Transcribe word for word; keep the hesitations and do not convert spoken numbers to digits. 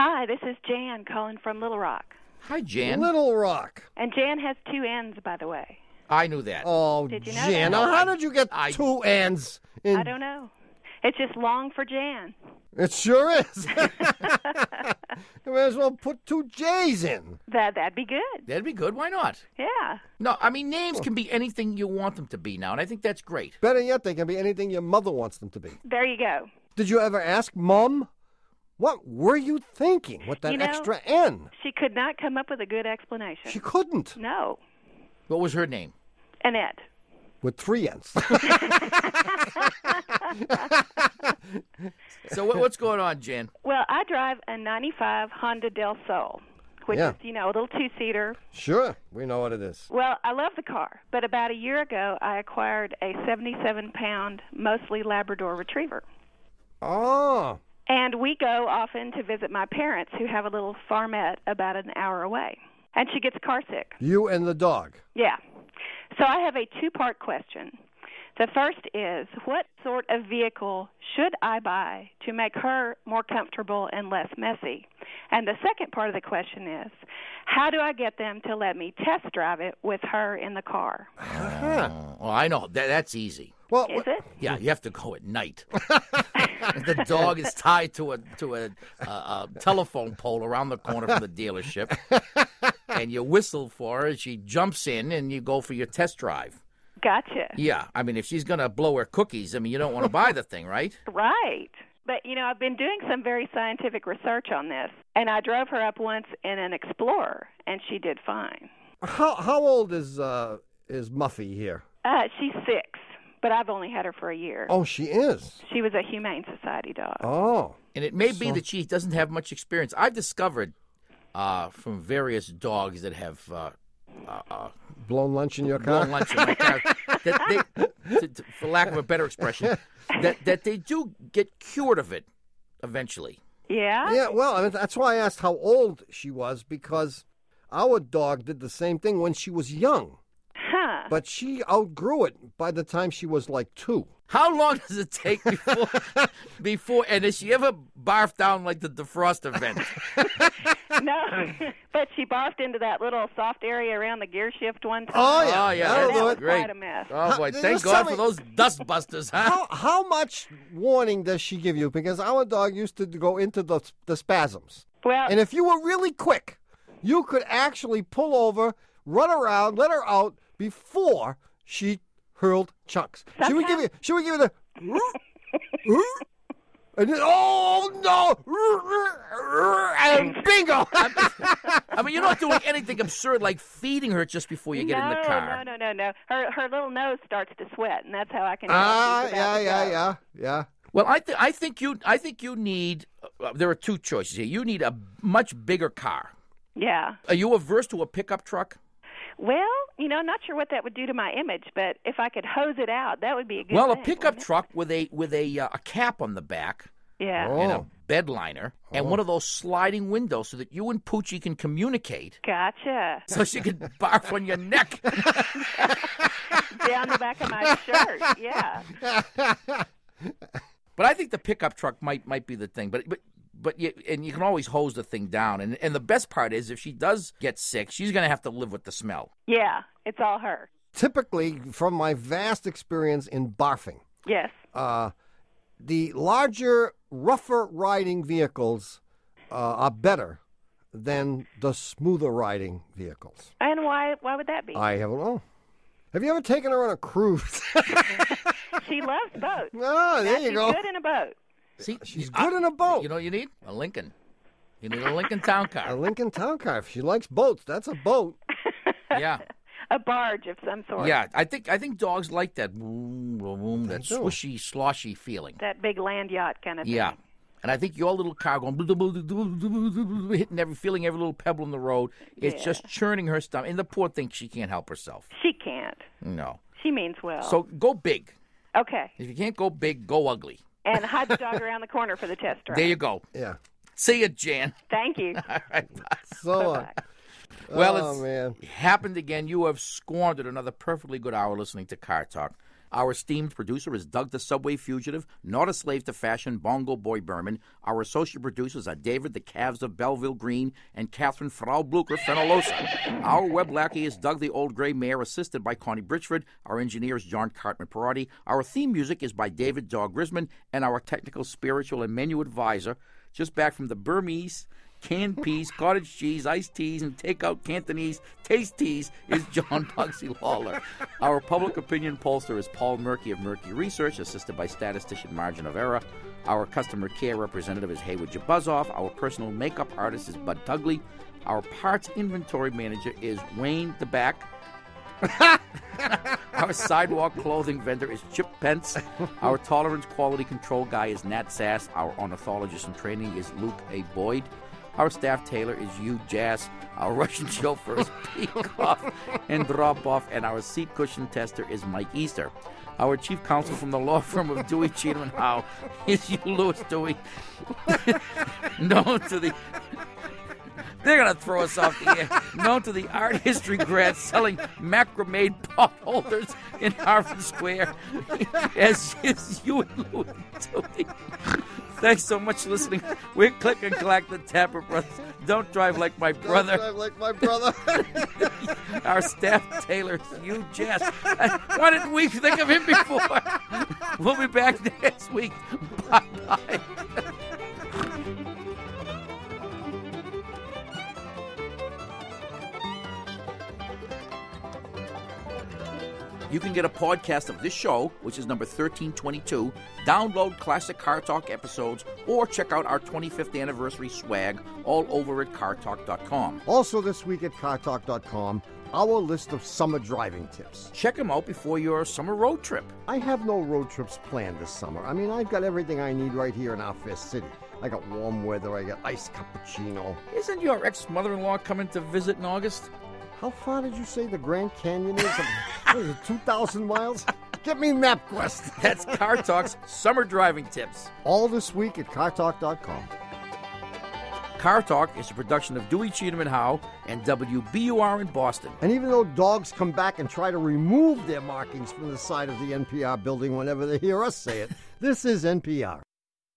Hi, this is Jan calling from Little Rock. Hi, Jan. Little Rock. And Jan has two N's, by the way. I knew that. Oh, Did you know Jan, that? now how I- did you get I- two N's? In... I don't know. It's just long for Jan. It sure is. You may as well put two J's in. That, that'd be good. That'd be good. Why not? Yeah. No, I mean, names can be anything you want them to be now, and I think that's great. Better yet, they can be anything your mother wants them to be. There you go. Did you ever ask Mom, what were you thinking with that You know- extra N? She could not come up with a good explanation. She couldn't. No. What was her name? Annette. With three N's. So what, what's going on, Jan? Well, I drive a ninety-five Honda Del Sol, which Yeah. is, you know, a little two-seater. Sure, we know what it is. Well, I love the car, but about a year ago, I acquired a seventy-seven pound, mostly Labrador Retriever. Oh, And we go often to visit my parents, who have a little farmette about an hour away. And she gets car sick. you and the dog. Yeah. So I have a two-part question. The first is, what sort of vehicle should I buy to make her more comfortable and less messy? And the second part of the question is, how do I get them to let me test drive it with her in the car? Uh-huh. Oh, well, I know. That, that's easy. Well, Is it? Yeah, you have to go at night. The dog is tied to a to a, a, a telephone pole around the corner from the dealership, and you whistle for her. She jumps in, and you go for your test drive. Gotcha. Yeah, I mean, if she's gonna blow her cookies, I mean, you don't want to buy the thing, right? Right. But, you know, I've been doing some very scientific research on this, and I drove her up once in an Explorer, and she did fine. how how old is uh is Muffy here? Uh, she's six, but I've only had her for a year. Oh, she is. She was a Humane Society dog. Oh, And it may be So- that she doesn't have much experience. I've discovered uh, from various dogs that have uh, uh, uh, blown lunch in your car. blown lunch in my car, that they, to, to, for lack of a better expression, that, that they do get cured of it eventually. Yeah? Yeah, well, I mean, that's why I asked how old she was, because our dog did the same thing when she was young, Huh. but she outgrew it by the time she was like two. How long does it take before, before, and has she ever barfed down like the defrost event? No, but she barfed into that little soft area around the gear shift one time. Oh, yeah. Oh, yeah, That'll that do was it. great. quite a mess. Oh, boy, How- thank just God tell for me- those dust busters, huh? How how much warning does she give you? Because our dog used to go into the the spasms, Well, and if you were really quick, you could actually pull over, run around, let her out before she hurled chunks. She would give you. She would give you the. And then, oh no! And bingo! I mean, you're not doing anything absurd like feeding her just before you get no, in the car. no, no, no, no. Her her little nose starts to sweat, and that's how I can tell Ah, she's about yeah, to yeah, go. yeah, yeah. Well, I, th- I think you I think you need, uh, there are two choices here. You need a much bigger car. Yeah. Are you averse to a pickup truck? Well, you know, not sure what that would do to my image, but if I could hose it out, that would be a good Well, a thing, pickup wouldn't it? truck with a with a uh, a cap on the back Yeah. Oh. and a bed liner and one of those sliding windows so that you and Poochie can communicate. Gotcha. So she could barf on your neck. Down the back of my shirt. Yeah. But I think the pickup truck might might be the thing. But but but you, and you can always hose the thing down. And and the best part is if she does get sick, she's going to have to live with the smell. Yeah. It's all her. Typically, from my vast experience in barfing, Yes. uh, the larger, rougher riding vehicles uh, are better than the smoother riding vehicles. And why why would that be? I don't know. Have you ever taken her on a cruise? She loves boats. Ah, there Now you she's go. good in a boat. See, She's I- good in a boat. You know what you need? A Lincoln. You need a Lincoln Town A Car. Lincoln Town Car. If she likes boats, that's a boat. Yeah. A barge of some sort. Yeah, I think I think dogs like that vroom, vroom, that do. swishy, sloshy feeling. That big land yacht kind of thing. Yeah, and I think your little car going hitting every, feeling every little pebble in the road. It's Yeah. just churning her stomach, and the poor thing, she can't help herself. She can't. No, She means well. so go big. Okay. If you can't go big, go ugly. And hide the dog around the corner for the test drive. There you go. Yeah. See you, Jan. Thank you. All right, bye. So, uh, Bye-bye. Well, oh, it's man. happened again. You have squandered another perfectly good hour listening to Car Talk. Our esteemed producer is Doug the Subway Fugitive, not a slave to fashion, Bongo Boy Berman. Our associate producers are David the Calves of Belleville Green and Catherine Frau Blucher Fenolosa. Our web lackey is Doug the Old Gray Mare, assisted by Connie Bridgeford. Our engineer is John Cartman Perotti. Our theme music is by David Dog Grisman, and our technical, spiritual, and menu advisor, just back from the Burmese, canned peas, cottage cheese, iced teas, and takeout Cantonese taste teas is John Bugsy Lawler. Our public opinion pollster is Paul Murky of Murky Research, assisted by statistician Margin of Error. Our customer care representative is Haywood Jabuzoff. Our personal makeup artist is Bud Tugley. Our parts inventory manager is Wayne DeBack. Our sidewalk clothing vendor is Chip Pence. Our tolerance quality control guy is Nat Sass. Our ornithologist in training is Luke A. Boyd. Our staff tailor is Hugh Jass. Our Russian chauffeur is Peacock and Drop Off. And our seat cushion tester is Mike Easter. Our chief counsel from the law firm of Dewey, Cheatham and Howe is Hugh Lewis Dewey. Known to the... They're going to throw us off the air. Known to the art history grads selling macrame pot holders in Harvard Square as is Hugh and Louis Dewey. Thanks so much for listening. We're Click and Clack, the Tapper Brothers. Don't drive like my brother. Don't drive like my brother. Our staff tailor, Hugh Jess. Why didn't we think of him before? We'll be back next week. Bye-bye. You can get a podcast of this show, which is number thirteen twenty-two, download classic Car Talk episodes, or check out our twenty-fifth anniversary swag all over at car talk dot com. Also this week at car talk dot com, our list of summer driving tips. Check them out before your summer road trip. I have no road trips planned this summer. I mean, I've got everything I need right here in our fair city. I got warm weather, I got iced cappuccino. Isn't your ex-mother-in-law coming to visit in August? How far did you say the Grand Canyon is? What is it, two thousand miles? Get me MapQuest. That's Car Talk's summer driving tips. All this week at car talk dot com. Car Talk is a production of Dewey, Cheatham and Howe and W B U R in Boston. And even though dogs come back and try to remove their markings from the side of the N P R building whenever they hear us say it, this is N P R.